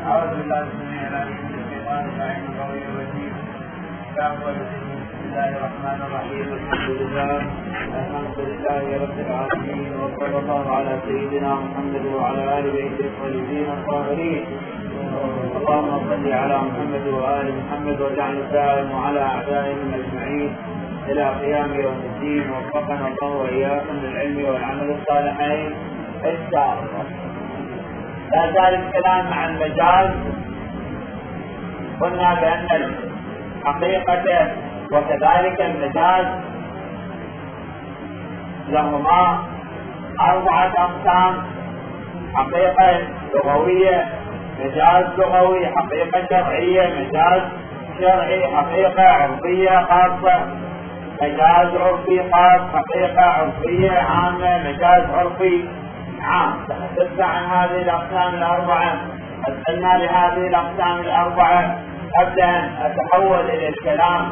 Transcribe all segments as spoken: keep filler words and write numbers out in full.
أعوذ بالله السميع العليم من الشيطان اللعين القوي الرجيم. بسم الله الرحمن الرحيم. الحمد لله الحمد لله رب العالمين، وصلى الله على سيدنا محمد وعلى آل بيته الطيبين الطاهرين. اللهم صل على محمد وآل محمد واجعل الدائم على أعدائهم أجمعين إلى قيام يوم الدين. وفقنا الله وإياكم للعلم والعمل الصالحين إن شاء الله. لا زال الكلام عن المجاز. قلنا بأن الحقيقة وكذلك المجاز لهما أربعة أقسام: حقيقة لغوية، مجاز لغوي، حقيقة شرعية، مجاز شرعي، حقيقة عرفية خاصة، مجاز عرفي خاص، حقيقة عرفية عامة، مجاز عرفي عام. تحدثنا عن هذه الأقسام الأربعة، أسألنا لهذه الأقسام الأربعة. قبل أن أتحول إلى الكلام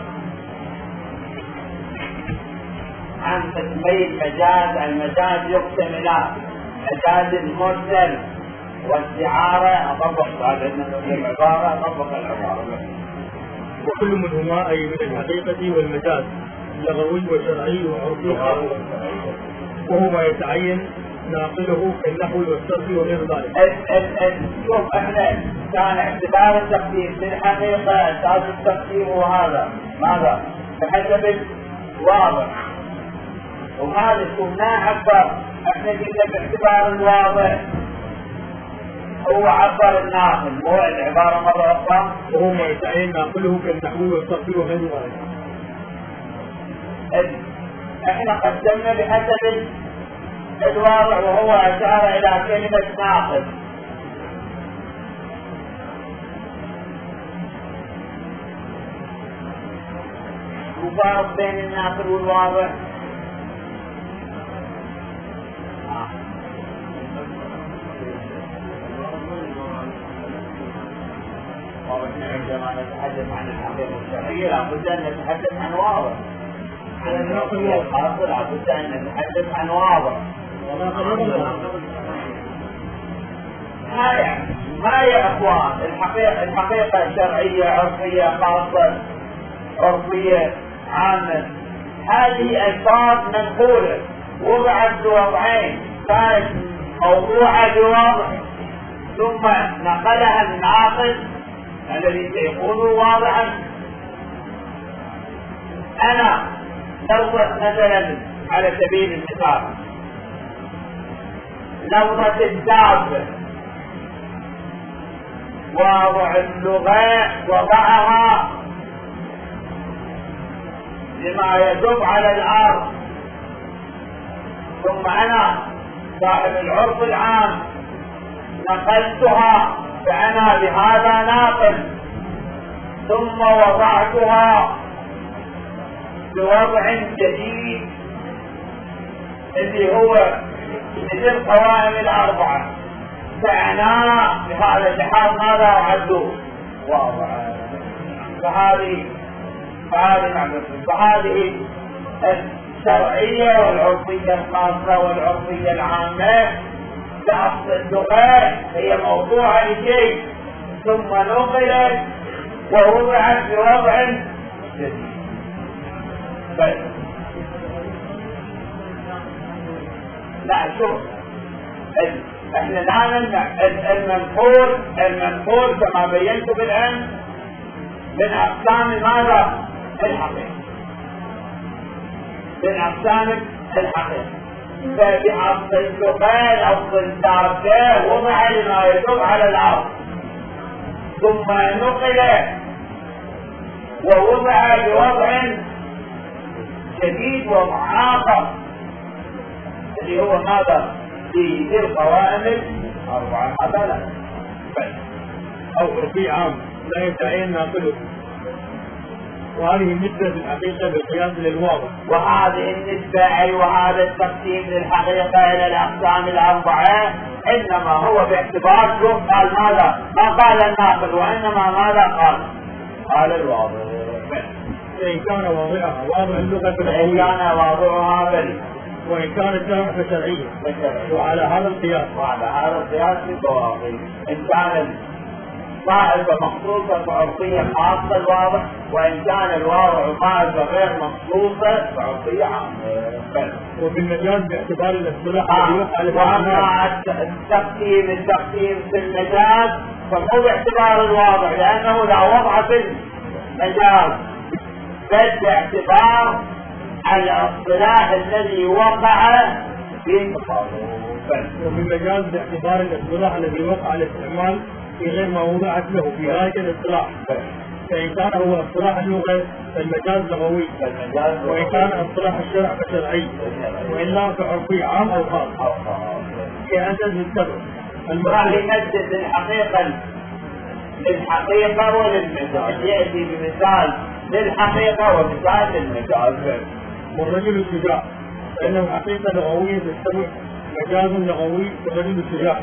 عن قسمي المجاز، المجاز يقسم إلى مجاز مرسل واستعارة. أطبق العبارة أطبق العبارة وكل منهما أي من الحقيقة والمجاز اللغوي والشرعي وعرفي خاص، وهو ما يتعين ناقله كالنحو والصرف وغير ذلك. شوف احنا كان اعتبار التقديم في الحقيقة اساس التقديم وهذا ماذا؟ بحسب الواضح، وهذا شفناه عبر. احنا قلنا باعتبار الواضح هو عبر الناقل، مو العبارة مرة أخرى وهو ما يتعين ناقله كالنحو والصرف وغير ذلك. احنا قدمنا بحسب الواضح وهو أشار إلى كلمة ناقل. وفارق بين الناقل والواضح. عندما نتحدث عن الحقيقة الشرعية لابد أن نتحدث عن واضح. عن الناقل والحاصل لابد أن نتحدث عن واضح. هاي هاي يا اخوان الحقيقة الحقيقة شرعية، عرفية خاصة، عرفية عامة. هذه الفاظ منقولة وضعت بوضعين، كانت موضوعة بوضع ثم نقلها الناقل الذي سيكون واضحا. انا لفظة مثلا على سبيل المثال لفظة الدابة، واضع اللغة وضعها لما يدب على الأرض، ثم أنا صاحب العرف العام نقلتها فأنا بهذا ناقل، ثم وضعتها بوضع جديد اللي هو مثل القوائم الأربعة، فأنا بهذا اللحاظ ماذا أعده؟ واضع. فهذه فهذه فهذه الشرعية والعرفية الخاصة والعرفية العامة. لأصل اللغة هي موضوعة لشيء ثم نقلت ووضعت بوضع جديد. بس لا شوف احنا لا نمنع المنقول المنقول كما بينت بالامس من اقسام ماذا؟ الحقيقة، من اقسام الحقيقة. فبأصل اللغة أصل الدابة وضع لما يدب على الأرض ثم نقل ووضع بوضع جديد وضع آخر اللي هو ماذا؟ في ذي القوائم أربعة. هذا لا أو عرفي عام لا يتعين ناقله، وهذه النسبة في الحقيقة بالقياس للواضح. وهذه النسبة أي وهذا التقسيم للحقيقة إلى الأقسام الأربعة إنما هو باعتبار شوف قال ماذا؟ ما قال الناقل وإنما ماذا قال؟ قال الواضح. إن كان واضعها واضع اللغة إن كان واضعها بريء، وإن كانت لها فشرعية، وعلى هذا القياس وعلى هذا القياس بالضوابط. إن كان طائفة مخصوصة بعرفية خاصة الواضح، وإن كان الواضح طائفة غير مخصوصة بعرفية عامة. وفي المجاز باعتبار الاصطلاح وأما التقسيم التقسيم في المجاز فمو باعتبار الواضح لأنه لا وضع في المجاز، بل باعتبار الاصطلاح الذي وقع في تصرفه. وفي المجاز باعتبار الاصطلاح الذي وقع الاستعمال في غير ما وضعت له في غاية الاصطلاح، فإن كان هو اصطلاح اللغة فالمجاز لغوي، وإن كان اصطلاح الشرع فشرعي، وإلا فعرفي عام أو خاص. كأنزل السبب راح يمدد الحقيقة للحقيقة وللمجاز، يأتي بمثال للحقيقة ومثال للمجاز. والرجل الشجاع فإنه حقيقة لغوية تستمع، مجاز لغوي والرجل الشجاع.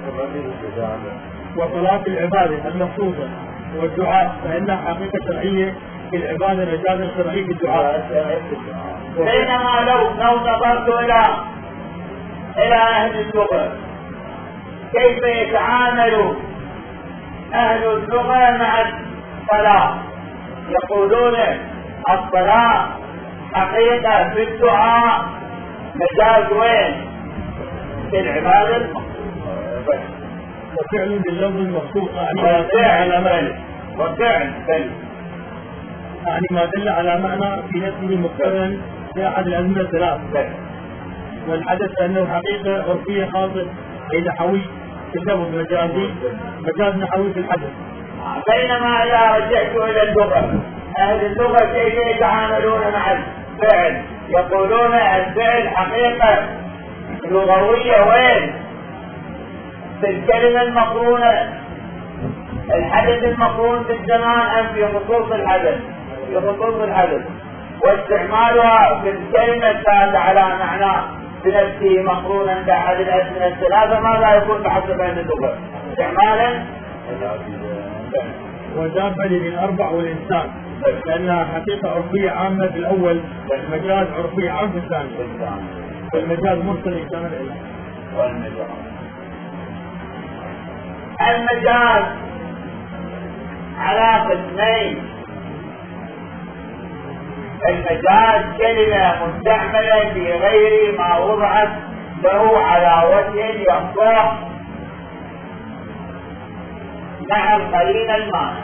وصلاة العبادة المخصوصة والدعاء فإنها حقيقة شرعية في العبادة، مجاز شرعي في الدعاء. بينما لو لو نظرت إلى إلى أهل اللغة كيف يتعامل أهل اللغة مع الصلاة، يقولون الصلاة حقيقة في الدعاء، مجاز وين؟ في العبادة المخصوصة. وفعل باللفظ المخصوص يعني ما دل على معنى، وفعل بل يعني ما دل على معنى في نفسه مقترن في أحد الأزمنة الثلاث. والحدث أنه حقيقة عرفية خاصة أي نحوي في اللفظ مجازي، مجاز نحوي في الحدث. بينما إذا رجعت إلى اللغة، أهل اللغة كيف يتعاملون مع الفعل؟ يقولون الفعل حقيقة لغوية وين؟ في الكلمة المقرونة، الحدث المقرون في الزمان أم في خصوص الحدث؟ في خصوص الحدث. واستعمالها في الكلمة الثالثة على معنى بنفسه مقرونا بأحد الأزمنة الثلاثة ماذا يكون بحسب أهل اللغة؟ استعمالا وجاب للأربع والإنسان لأنها حقيقة عرفية عامة في الأول، والمجاز عرفية عام في الثاني، والمجاز مرسل يحتمل إليه. والمجاز المجاز على قسمين، المجاز كلمة مستعملة في غير ما وضعت له على وجه يصلح مع القرين المانع.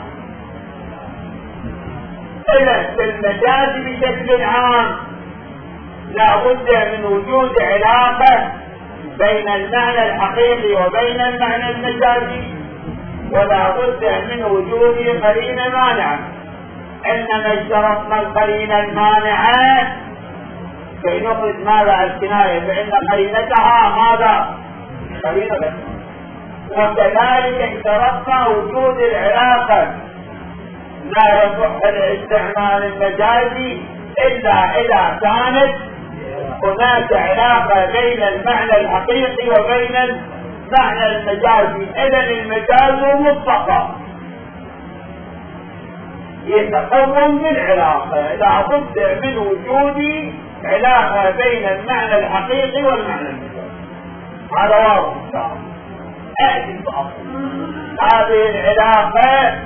إذا في المجاز بشكل عام لا بد من وجود علاقة بين المعنى الحقيقي وبين المعنى المجازي، ولا بد من وجود قرينة مانعة. إنما اشترطنا القرينة المانعة كي نخرج ماذا الكناية، فإن قرينتها ماذا؟ قرينة. وكذلك اشترطنا وجود العلاقة، لا يصح الاستعمال المجازي إلا إذا كانت هناك علاقة بين المعنى الحقيقي وبين المعنى المجازي. إذن المجاز مطلقا يتقوم بالعلاقة، لا بد من وجود علاقة بين المعنى الحقيقي والمعنى المجازي. هذا واضح. هذه العلاقة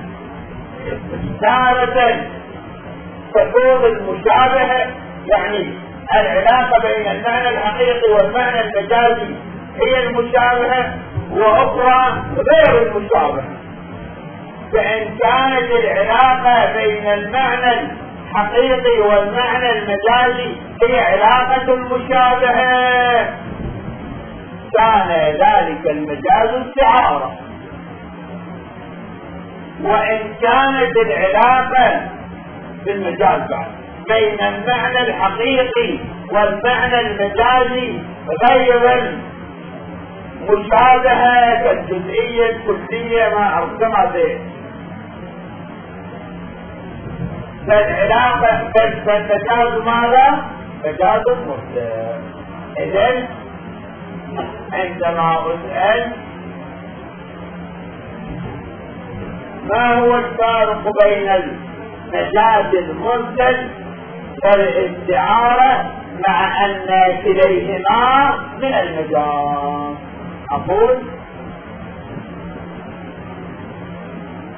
تارة تكون المشابهة، يعني العلاقة بين المعنى الحقيقي والمعنى المجازي هي المشابهة، وأخرى غير المشابهة. فإن كانت العلاقة بين المعنى الحقيقي والمعنى المجازي هي علاقة مشابهة كان ذلك المجاز استعارة. وإن كانت العلاقة بالمجاز بين المعنى الحقيقي والمعنى المجازي غير مشابهة كالجزئية الكلية ما أرسمها به، فالعلاقة فالمجاز ماذا؟ مجاز مرسل. إذن عندما أسأل ما هو الفارق بين المجاز المرسل والاستعارة مع أن كليهما من المجاز؟ أقول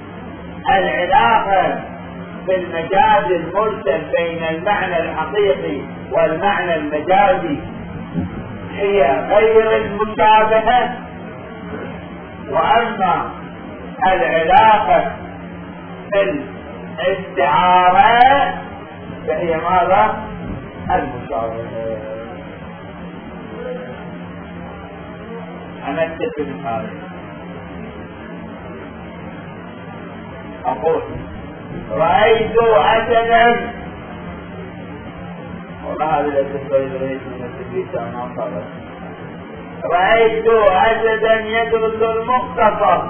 العلاقة في المجاز المرسل بين المعنى الحقيقي والمعنى المجازي هي غير المشابهة، وأما العلاقة في الاستعارة فهي ماذا؟ المشابهة. أنا أكتب مثال، أقول رأيت أسدا، والله هذا الأسد رأيت من التدريس أنا أصابت، رأيت أسدا يدرس المختصر،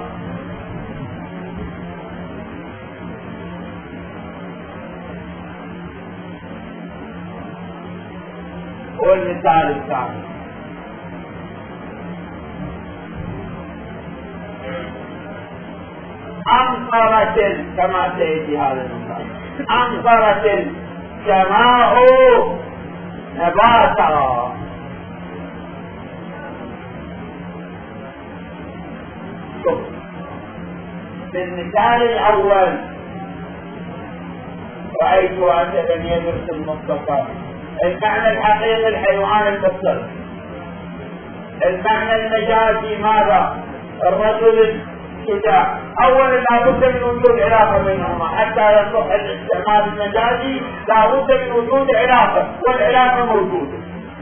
والمثال الثاني أمطرت كما سيأتي هذا المثال، أمطرت السماء نباتا. شوف في المثال الأول رأيت أسدا يدرس المختصر، المعنى الحقيقي الحيوان المفترس، المعنى المجازي ماذا؟ الرجل الشجاع. اولا لابد من وجود علاقه بينهما حتى يصح الاستعمال المجازي، لابد من وجود علاقه، والعلاقه موجوده.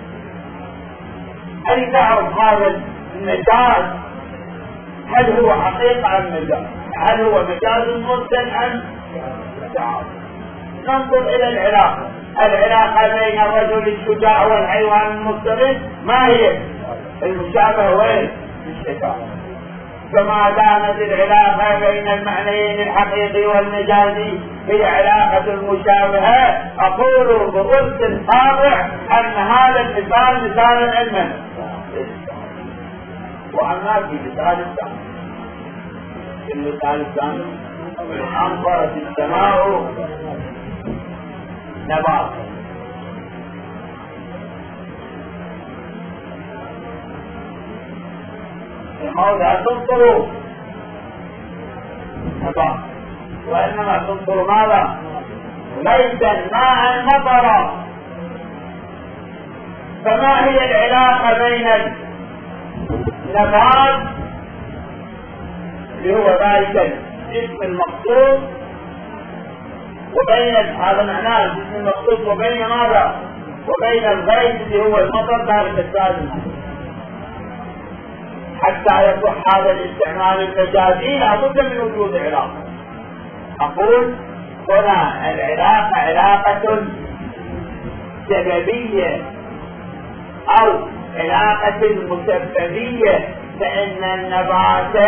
هل تعرف هذا المجاز هل هو حقيقه ام مجاز؟ هل هو مجاز مرسل ام مجاز؟ ننظر الى العلاقه، العلاقه بين الرجل الشجاع والحيوان المفترس ما هي؟ المشابهه وين؟ الشجاع. فما دامت العلاقة بين المعنيين الحقيقي والمجازي هي علاقة المشابهة، أقول بغرس الطابع أن هذا المثال مثال علما، وأما في مثال الثاني، في المثال الثاني أمطرت السماء نباتا. لا تنطروا نبات، وإنما تنطر ماذا؟ ليس الماء المطر. فما هي العلاقة بين النبات اللي هو ذلك الجسم المقصود وبين هذا معناه الجسم المقصود وبين ماذا؟ وبين الغيث اللي هو المطر ذلك السادس. حتى يصح هذا الاستعمال المجازي لابد من وجود علاقة. أقول هنا العلاقة علاقة سببية أو علاقة مسببية، فإن النبات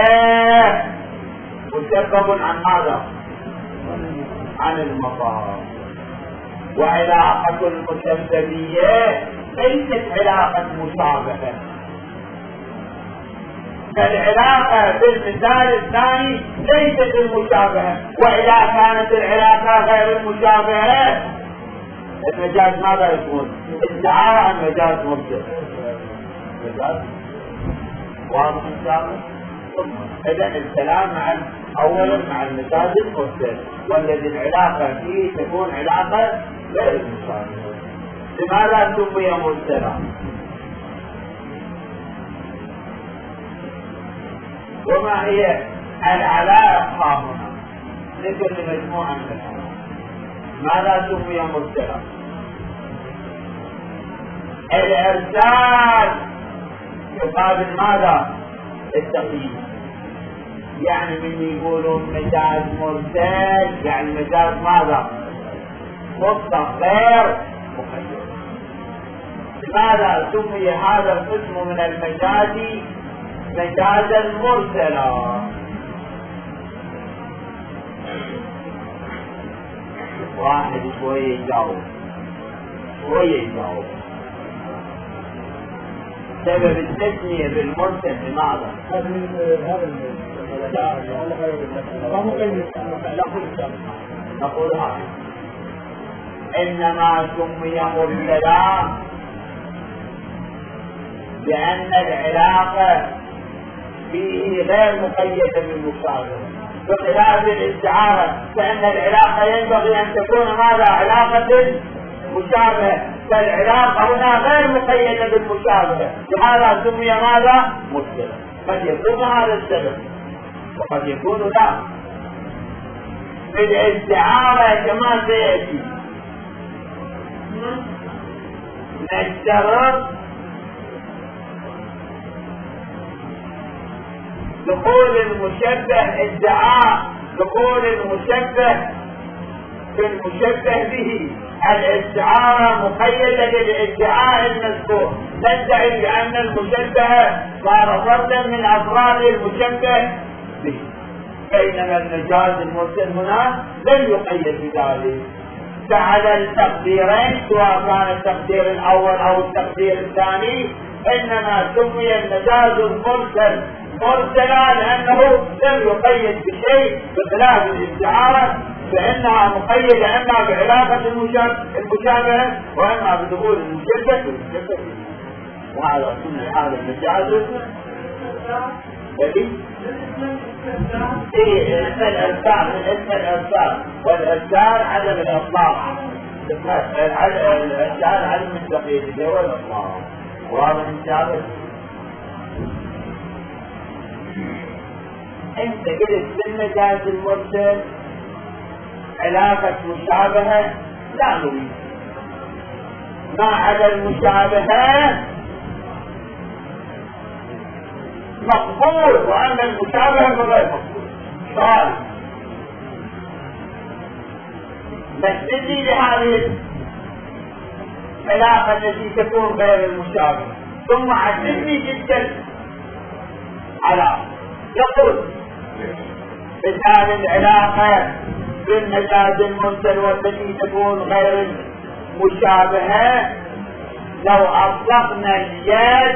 مسبب عن ماذا؟ عن المطر. وعلاقة المسببية ليست علاقة مشابهة. فالعلاقة في المثال الثاني ليست المشابهة، وإذا كانت العلاقة غير المشابهة المجاز ماذا يكون؟ استعارة عن مجاز مرسل. مجاز واضح إن شاء الله. إذا الكلام مع أولا مع المجاز المرسل، والذي العلاقة فيه تكون علاقة غير المشابهة. لماذا سمي مرسلا؟ وما هي العلاقة هنا لكل مجموعة من العلاقات؟ ماذا سمي مرسلا؟ الإرسال يقابل ماذا؟ التقييد. يعني من يقولون مجاز مرسل يعني مجاز ماذا؟ مطلق غير مقيد. لماذا سمي هذا القسم من المجاز مجازا مرسلا؟ واحد شوية يجاوب شوية يجاوب. سبب التسمية بالمرسل لماذا؟ نقول هذا إنما سمي مرسلا لأن العلاقة فيه غير مقيدة بالمشابهة، بخلاف الاستعارة، فإن العلاقة ينبغي أن تكون ماذا؟ علاقة مشابهة، فالعلاقة هنا غير مقيدة بالمشابهة، لهذا سمي ماذا؟ مشكلة. قد يكون هذا السبب وقد يكون لا. بالاستعارة كما سيأتي نشترط دخول المشبه ادعاء دخول المشبه في المشبه به. الاستعارة مقيدة بالادعاء المذكور، ندعي بأن المشبه صار فردا من أفراد المشبه به، بينما المجاز المرسل هنا لم يقيد بذلك. فعلى التقديرين سواء كان التقدير الأول أو التقدير الثاني إنما سمي المجاز المرسل مرسلا لأنه لم يقيد بشيء، بخلاف الاستعارة فإنها مقيدة إما بعلاقة المشابهة وإما بدخول المشبه والمشبه به. وهذا سمي هذا المجاز الذي إيه اسم الإرسال من اسم الإرسال، والإرسال عدم الإطلاق، الإرسال عدم التقييد اللي هو الإطلاق. وهذا من شابه انت قلت بالمجاز المرسل علاقة مشابهة لا نريد، ما عدا المشابهة مقبول، وأما المشابهة غير مقبول. سؤال مثلي لهذه العلاقة التي تكون غير المشابهة ثم عدلني جدا على يقول مثال العلاقة بالمجاز المرسل والتي تكون غير المشابهة. لو أطلقنا اليد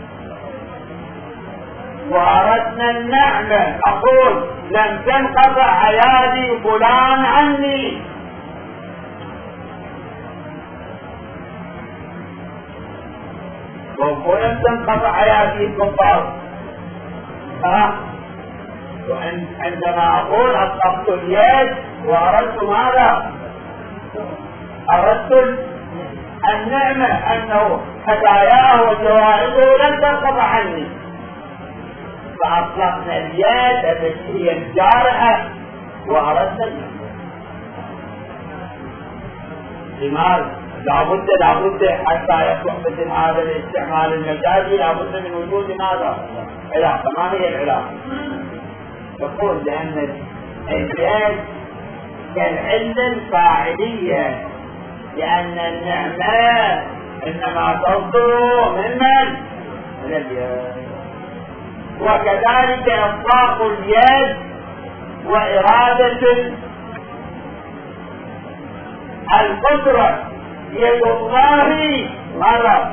وأردنا النعمة أقول لم تنقطع أيادي فلان عني، ولم تنقطع أيادي الكفار. ها عندما أقول أطلقت اليد وأردت ماذا؟ أردت النعمة أنه هداياه وجوائزه لم تنقطع عني، فأطلقنا اليد التي هي الجارحة وأردنا النعمة. لماذا؟ لابد لابد حتى يصبح مثل هذا الاستعمال المجازي لابد من وجود ماذا؟ علاقة. ما هي العلاقة؟ تقول لأن اليد كالعلة الفاعلية، لأن النعمة إنما تصدر من من؟ من اليد. وكذلك إطلاق اليد وإرادة القدرة، يد الله ماذا؟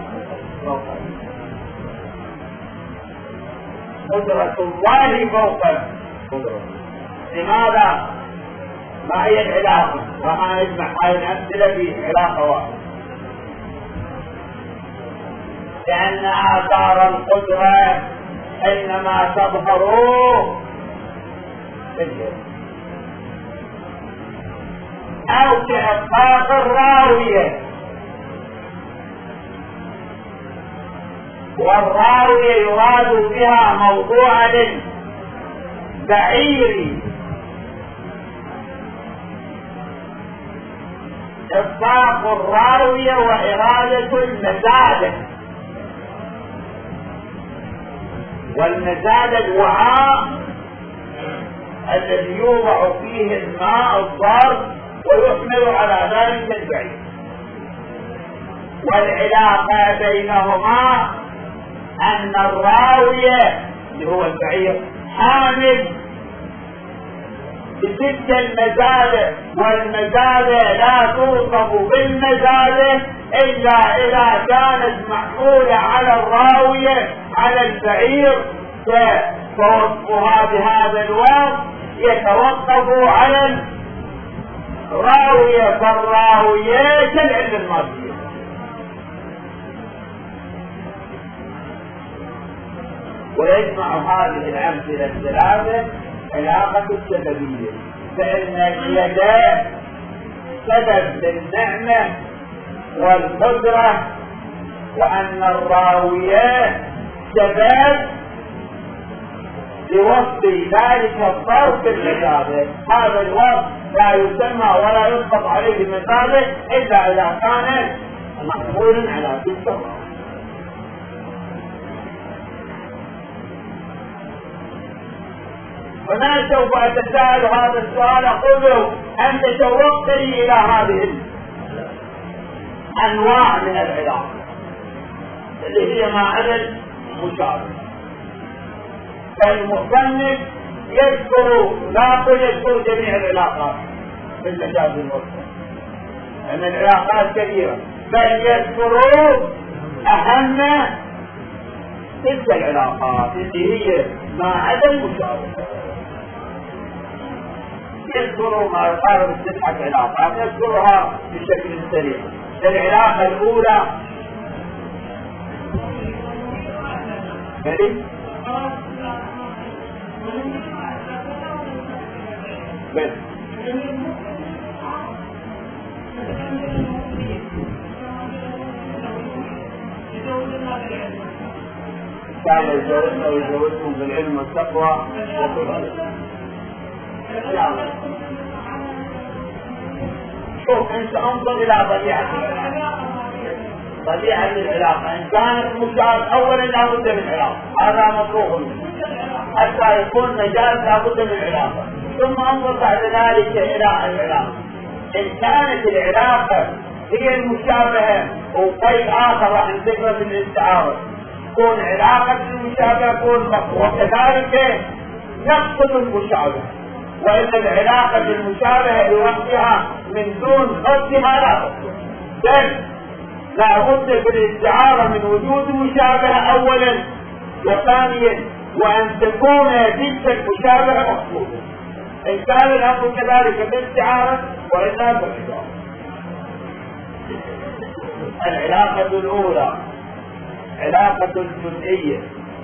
قدرة الله فوق قدرة. لماذا؟ ما هي العلاقة؟ وما نجمع هذه الأمثلة في علاقة واحدة، لأن آثار القدرة إنما تظهر باليد، أو كإطلاق الراوية، والراوية يراد بها موضوع للبعير. إطلاق الراوية وإرادة المزادة، والمزادة الوعاء الذي يوضع فيه الماء الضار ويحمل على ذلك البعير. والعلاقة بينهما أن الراوية اللي هو البعير حامل بتلك المزادة، والمزادة لا توصف بالمزادة إلا إذا كانت محمولة على الراوية على البعير، فوصفها بهذا الوصف يتوقف على الراوية، فالراوية كالعلم الماضية. ويجمع هذه الأمثلة الثلاثة علاقة السببية، فإن اليدان سبب للنعمة والقدرة، وأن الراوية سبب لوصف ذلك الظرف المجازي. هذا الوصف لا يسمى ولا يطلق عليه من ذلك إلا إذا كان محمولا على تلك الراوية. هنا سوف أتساءل هذا السؤال، أقول له أنت شوقتني إلى هذه الأنواع من العلاقة اللي هي ما عدا المشابه. فالمصنف يذكر لا يذكر جميع العلاقات في المجاز المرسل، لأن العلاقات كثيرة، بل يذكروا أهم تلك العلاقات اللي هي ما عدا المشابه. يذكروا ما يقارب السبعة علاقات، يذكرها بشكل سريع. العلاقة الأولى بس كان يزودنا ويزودكم بالعلم والتقوى شوف انت انظر الى طبيعة طبيعة العلاقة. ان كانت مشابه اولا لابد من علاقة، هذا مطلوب منه حتى يكون مجاز، لابد من علاقة. ثم انظر بعد ذلك الى العلاقة. ان كانت العلاقة هي المشابهة وقيد اخر راح نذكره في الاستعارة، تكون علاقة المشابهة تكون مقصود، وكذلك نقصد المشابهة، وإن العلاقة المشابهة لوقتها من دون قصدها لا تصلح. بل لا بد في الاستعارة من وجود مشابهة أولا، وثانيا وأن تكون تلك المشابهة مقصودة. إن كان الأمر كذلك في الاستعارة وإلا بالعلاقة. العلاقة الأولى علاقة الجزئية،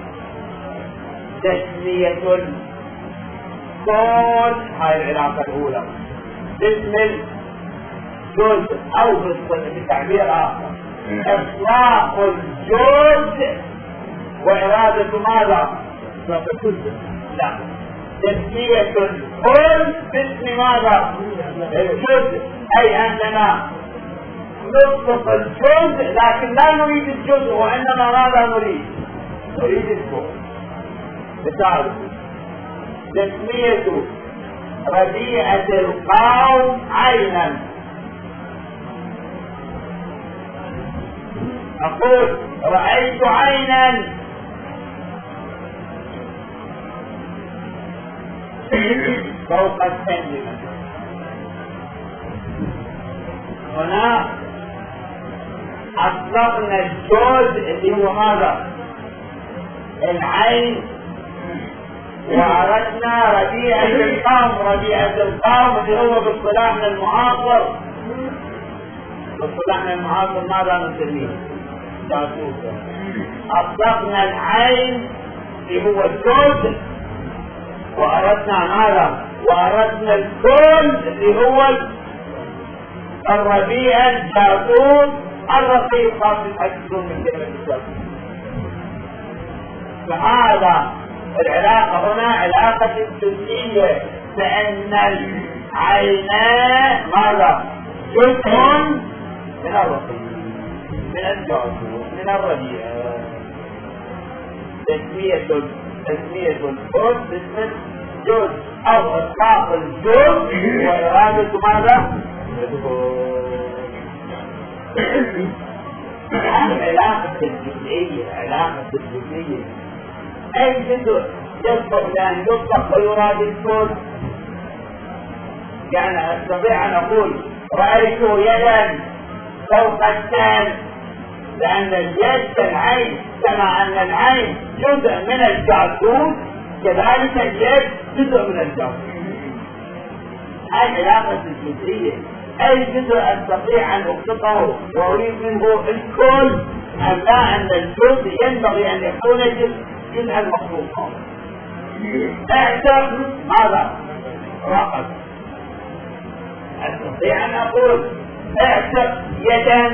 تسمية كل هاي العلاقة الأولى باسم الجزء أو بتعبير آخر إطلاق الجزء وإرادة ماذا؟ إطلاق الجزء. لا، تسمية الكل باسم ماذا؟ الجزء، أي أننا نطلق الجزء لكن لا نريد الجزء، وإنما ماذا نريد؟ نريد الكل. مثال تسمية ربيعة القوم عينا، أقول رأيت عينا فوق السلم. هنا أطلقنا الجزء اللي هو ماذا؟ العين، وعرفنا ربيعة القوم. ربيعة القوم اللي هو باصطلاحنا المعاصر، باصطلاحنا المعاصر ماذا نسميه؟ جاسوسة. أطلقنا العين اللي هو الجزء، وأردنا ماذا؟ وأردنا الكل اللي هو الربيع الجاسوس الرقيق خاص يتحدثون من كلمة الجاسوس. فهذا العلاقة هنا علاقة جزئية، فإن العينان ماذا؟ جزء من الرقيق، من الجاسوس، من الربيع. تسمية تسمية الكل باسم الجزء أو إطلاق الجزء وإرادة ماذا؟ علاقة الجزئية، علاقة الجزئية أي جزء يصدق لأن يطلق ويراد الكل. يعني أستطيع أن أقول رأيت يدا فوق الثاني، لأن اليد كالعين، كما أن العين جزء من الجاسوس كذلك اليد جزء من الجاسوس. هذه علاقة الجزئية، أي جزء أستطيع أن أخططه وأريد منه الكل، أم لا أن الجزء ينبغي أن يكون جزء جزءا مخلوقا. اعتق ماذا؟ رقبة. أستطيع أن أقول اعتق يدا؟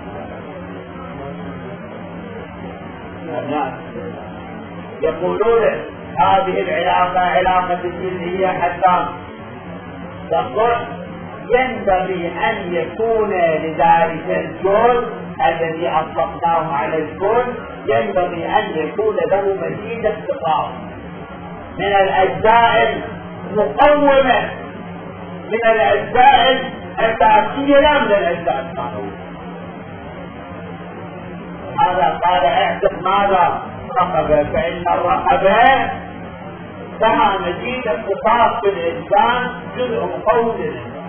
الناس يقولون هذه العلاقة علاقة جزئية حتى تقول ينبغي أن يكون لذلك الجزء الذي أطلقناه على الكل ينبغي أن يكون له مزيد اختصاص من الأجزاء المقومة من الأجزاء الأساسية لا من الأجزاء الثانوية. هذا قال اعتق ماذا؟ رقبة، فإن الرقبة لها مزيد اختصاص بالإنسان جزء مقوم للإنسان.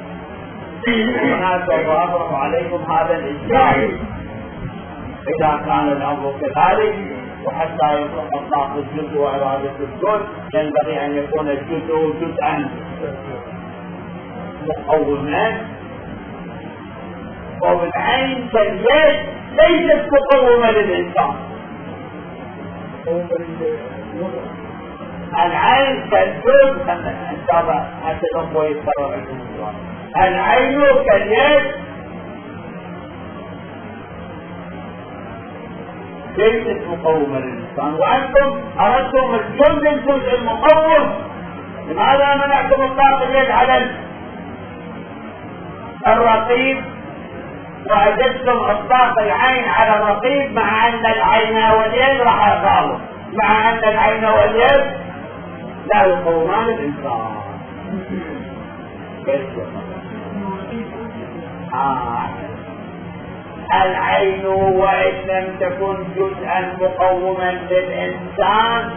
هنا سوف أضرب عليكم هذا الإشكال إذا كان الأمر كذلك، وحتى يكون إطلاق الجزء وإرادة الجزء ينبغي أن يكون الجزء جزءا مقوما، وبالعين كاليد ليست مقومة للإنسان. العين كالجزء إن شاء الله حتى نقوم يتكرر الجزء. العين كاليد ليست مقومة للإنسان، وأنتم أردتم الجزء الجزء المقوم. لماذا منعتم إطلاق اليد على الرقيب وأجدتم إطلاق العين على الرقيب، مع أن العين واليد راح يقاوم، مع أن العين واليد لا يقومان الإنسان؟ آه. العين وإن لم تكن جزءا مقوما للإنسان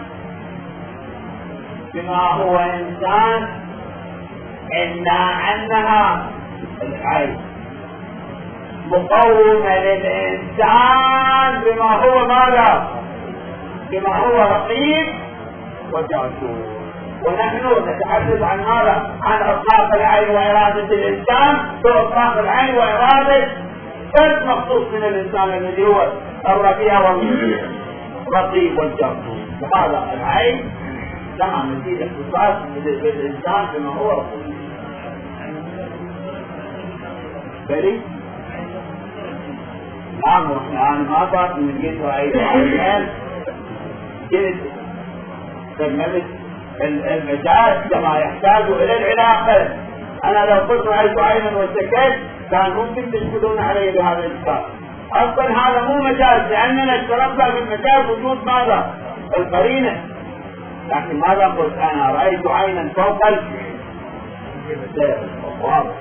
بما هو إنسان، إلا أنها العين مقومة للإنسان بما هو ماذا؟ بما هو رقيب وجاسوس. ونحن نتحدث عن ماذا؟ عن إطلاق العين وإرادة الإنسان، وإطلاق العين وإرادة فرد مخصوص من الإنسان الذي هو الرقيب والرقيب والجاسوس. وهذا العين لها مزيد اختصاص بالإنسان بما هو رقيب. بلي نعم، احنا ما بعد من جيت رأيت الآن جيت تجملت المجاز كما يحتاج إلى العلاقة. أنا لو قلت رأيت عينا وسكت كان ممكن تشكلون علي بهذا الإشكال. أصلا هذا مو مجاز، لأننا اشترطنا في المجاز وجود ماذا؟ القرينة. لكن ماذا قلت أنا؟ رأيت عينا فوق السير. واضح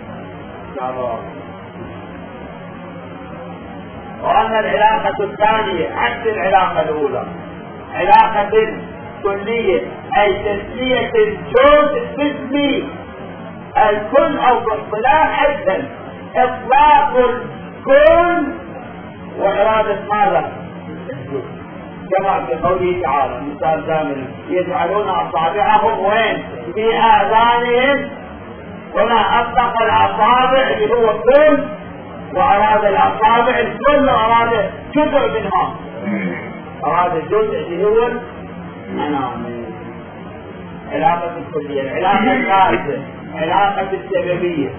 وأن العلاقة الثانية عكس العلاقة الأولى، علاقة كلية، أي تسلية الجزء باسم الكل، أو باصطلاح أيضا إطلاق الكل وإرادة ماذا؟ كما في قوله تعالى مثال ثامن: يجعلون أصابعهم وين؟ في آذانهم. هنا أطلق الأصابع اللي هو كل، وأراد الأصابع الكل، وأراد جزء منها، أراد الجزء اللي هو الأنام. علاقة الكلية. العلاقة الثالثة علاقة السببية،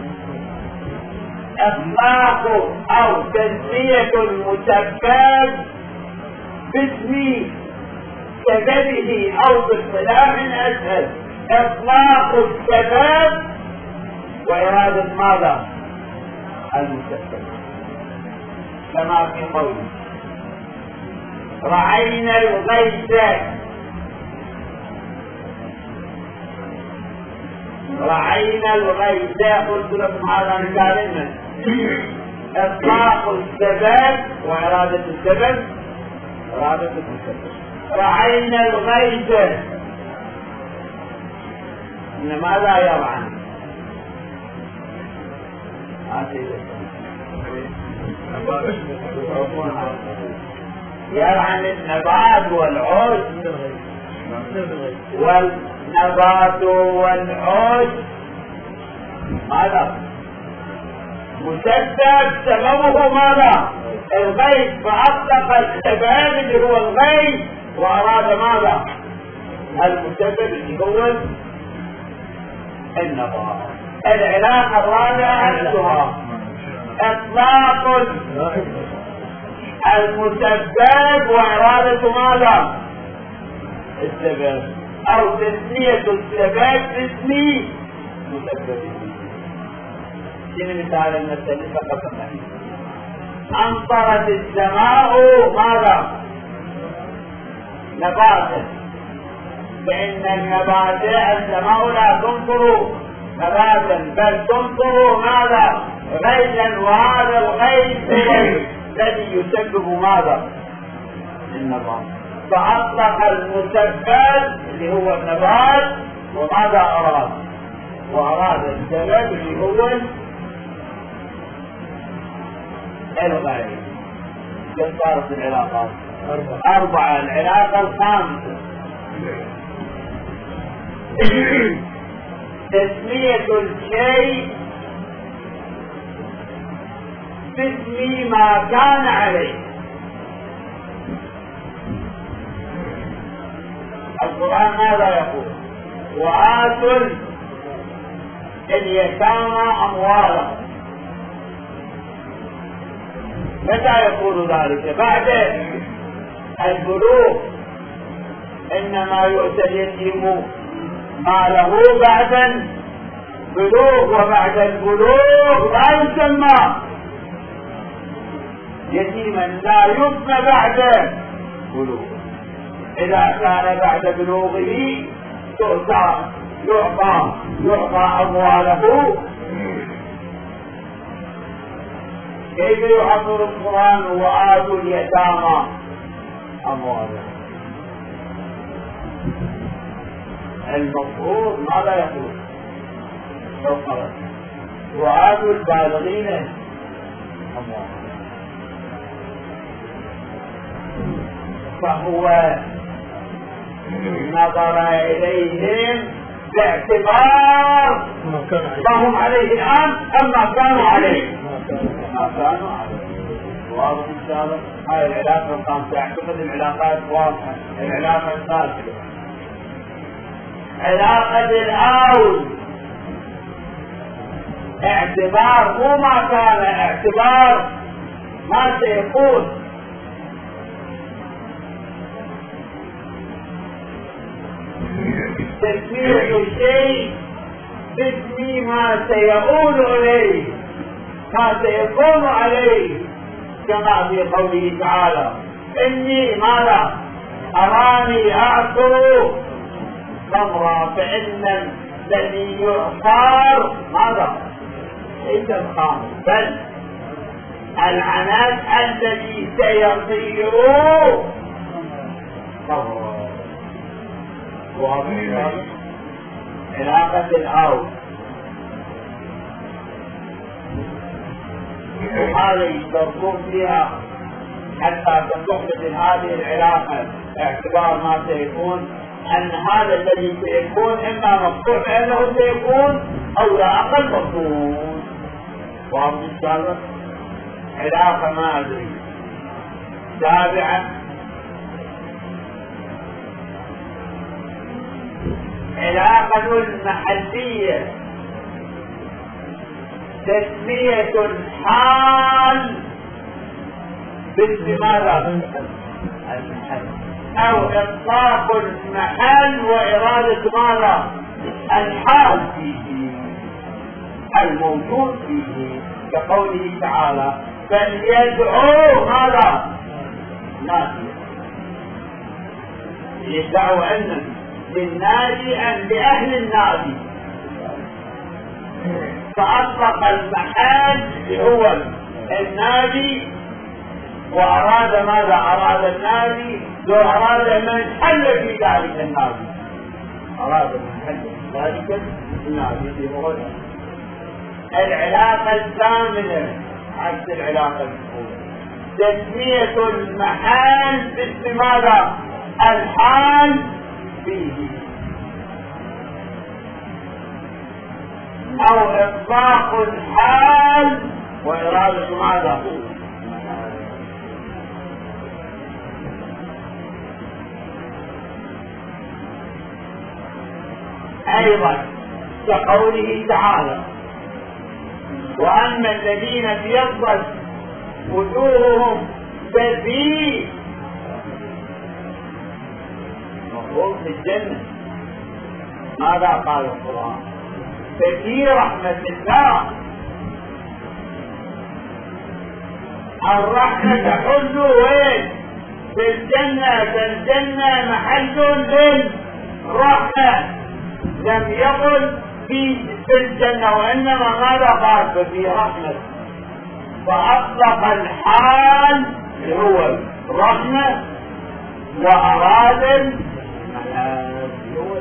إطلاق أو تسمية المسبب باسم سببه، أو باصطلاح أسهل إطلاق السبب وإرادة ماذا؟ المسبب. كما في قوله رعينا الغيث، رعينا الغيث. قلت لكم هذا مثال إطلاق السبب وإرادة السبب، إرادة السبب. رعينا الغيث، إن ماذا يرعى؟ يرعى النبات والعشب، والنبات والعشب ماذا؟ مسبب سببه ماذا؟ الغيث، فأطلق السبب اللي هو الغيث وأراد ماذا؟ المسبب اللي هو النظر. العلاقة الرابعة عندها إطلاق المسبب وإرادة ماذا؟ السبب، أو تسمية السبب باسم مسببه. شنو مثال المسألة فقط؟ أمطرت السماء ماذا؟ نباتا، فإن النبات السماء لا تمطر نباتا بل تمطر ماذا؟ غيثا، وهذا الغيث الذي يسبب ماذا؟ النبات. فأطلق المسبب اللي هو النبات، وماذا أراد؟ وأراد السبب اللي هو الغيث. كم صارت العلاقات؟ أربعة. أربعة. العلاقة الخامسة تسمية الشيء باسم ما كان عليه. القرآن ماذا يقول؟ وآتوا اليتامى أموالهم. متى يقول ذلك؟ بعد البلوغ. إنما يؤتى اليتيم ماله بعد البلوغ، وبعد البلوغ لا يسمى يتيما، لا يبنى بعد بلوغ. إذا كان بعد بلوغه تؤتى يعطى يعطى أمواله. كيف يعبر القرآن وآتوا اليتامى أموالهم؟ المفروض ماذا يقول؟ فقط وآتوا البالغين أموالهم. فهو نظر إليهم باعتبار ما هم عليه الآن أما كانوا عليه ما كانوا عليه. واضح إن شاء الله. هاي العلاقة الخامسة. أعتقد العلاقات واضحة. العلاقة الثالثة علاقة الأول، اعتبار مو ما كان، اعتبار ما سيكون. تسمية الشيء باسم ما سيؤول إليه، ما سيكون عليه، كما في قوله تعالى إني ماذا أراني أعصر خمرا، فإن الذي يعصر ماذا؟ ليس الخمر بل العناد الذي سيصير خمرا. واضح؟ علاقة الأرض وهذا يشتركون فيها حتى تحدث هذه العلاقة اعتبار ما سيكون، أن هذا الذي سيكون إما مفتوح بأنه سيكون أو لا أقل مفتوح. واضح إن شاء الله؟ علاقة ما أدري. سابعا علاقة المحلية، تسمية الحال باسم ماذا؟ المحل، أو إطلاق المحل وإرادة ماذا؟ الحال فيه، الموجود فيه، كقوله تعالى فليدعو ماذا؟ ناديا. يدعو أن للنادي أن لأهل النادي، فأطلق المحل هو النادي وأراد ماذا؟ أراد النادي وأراد من حل في ذلك النادي، أراد من حل في ذلك النادي في هو العلاقة الثامنة عكس العلاقة الأولى، تسمية المحل باسم ماذا؟ الحال فيه، أو إطلاق الحال وإرادة ماذا؟ أيضا كقوله تعالى وأما الذين ابيضت وجوههم ففي مفروض في الجنة. ماذا قال القرآن؟ ففي رحمة الله. الرحمة تحل وين؟ في الجنة. فالجنة محل للرحمة، لم يقل في الجنة، وإنما ماذا قال؟ ففي رحمة، فأطلق الحال اللي هو الرحمة وأراد المحال هو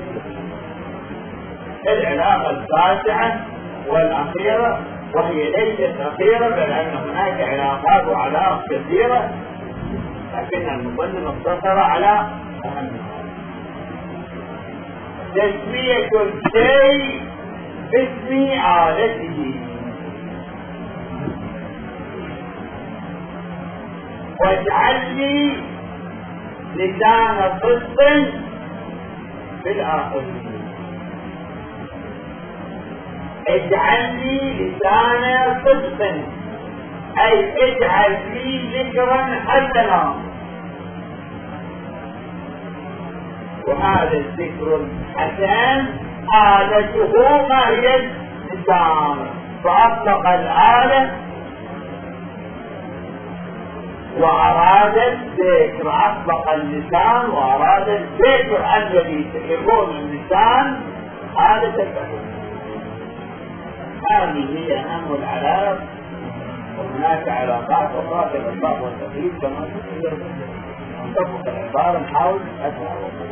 العلاقة الفاتحة والأخيرة، وهي ليست أخيرة بل أن هناك علاقات وعلاقات كثيرة، لكن المصنف اقتصر على أهمها. تسمية الشيء باسم آلته، واجعل لي لسان صدق في الآخرين. اجعل لي لسان صدق أي اجعل لي ذكرا حسنا، وهذا الذكر الحسن آلته ما هي اللسان، فأطلق الآلة وأراد الذكر، أطلق اللسان وأراد الذكر الذي يكون اللسان آلة الذكر. هذه هي أهم العلاقات، وهناك علاقات أخرى كالإطلاق والتقييد كما تقدر نطبق العبارة نحاول أسرع وقت.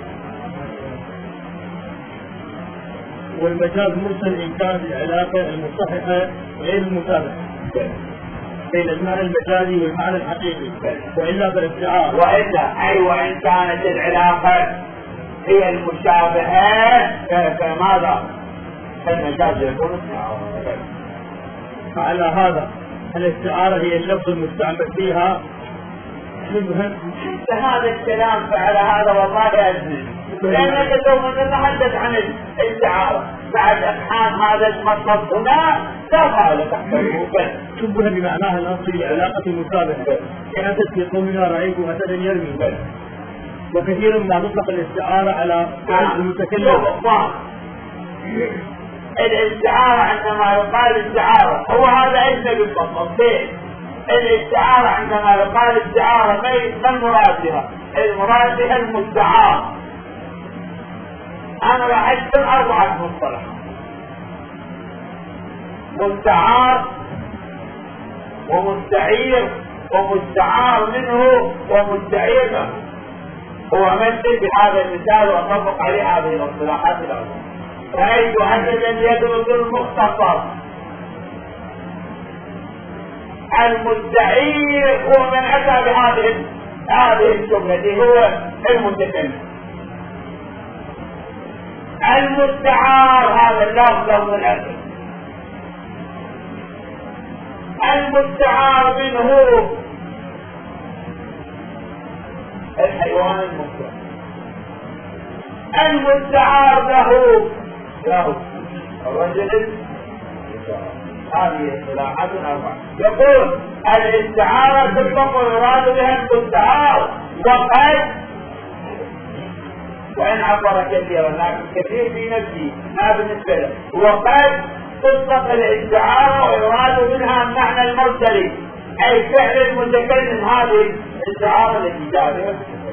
والمجاز مرسل إن كانت العلاقة المصححة غير المشابهة بين المعنى المجازي والمعنى الحقيقي، وإلا بالاستعارة. وإلا أي وإن كانت العلاقة هي المشابهة فماذا؟ فالمجاز يكون استعارة. فعلى هذا الاستعارة هي اللفظ المستعمل فيها شبها. هذا الكلام فعلى هذا والله يزن، لأنك سوف نتحدث عن الاستعارة بعد أبحان هذا المطلب هنا لا فعل تحته. شبها بمعناها الأصلي علاقة المشابهة، كأسد في قومنا رأيت أسدا يرمي، وكثيرا ما تطلق الاستعارة على المتكلم. الاستعارة عندما يقال استعارة هو هذا أجنبي بالضبط. الاستعارة عندما يقال استعارة ما المراد بها؟ المراد بها المستعار. أنا راح أذكر أربعة مصطلحات: مستعار ومستعير ومستعار منه ومستعير له. هو مثل بهذا المثال وأطبق عليه هذه الاصطلاحات الأربعة. رأيت أسدا يدرس المختصر. المستعير هو من أتى بهذه هذه الجملة، هو المتكلم. المستعار هذا اللفظ لفظ الأسد. المستعار منه الحيوان المفترس. المستعار له له الرجل. هذه اصطلاحات أربعة. يقول الاستعارة تطلق ويراد بها المستعار، وقد وإن عبر كثيرا لكن كثير في نفسه ما بالنسبة له. وقد تطلق الاستعارة ويراد منها المعنى المرسلي أي فعل المتكلم. هذه الاستعارة التي جاء بها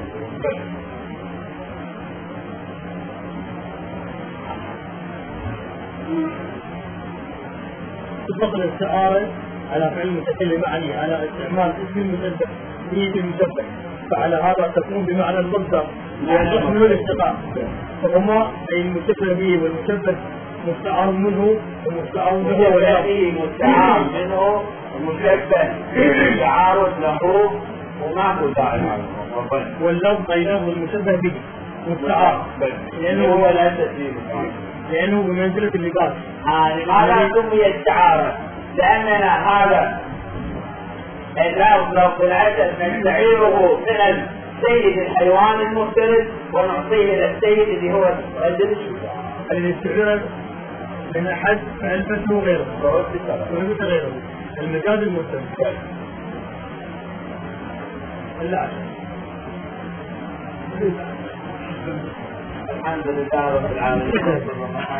تطلق الاستعارة على فعل المتكلم يعني على استعمال اسم المشبه به المشبه، فعلى هذا تكون بمعنى المصدر يحمل الاشتقاق، فهما أي المشبه به والمشبه مستعار منه ومستعار به والذي مستعار منه ومشبه مستعار له وما هو داعي واللفظ بينه والمشبه به مستعار لأنه هو لا تسليم لأنه بمنزلة اللباس. لماذا سمي استعارة؟ لأننا هذا اللفظ لو بالعدد نستعيره من السيد الحيوان المفترس ونعطيه للسيد اللي هو الرجل الشجاع. الذي استعير من أحد فألبسه غيره ولبس غيره. المجاز المرسل. لا. الحمد لله رب العالمين.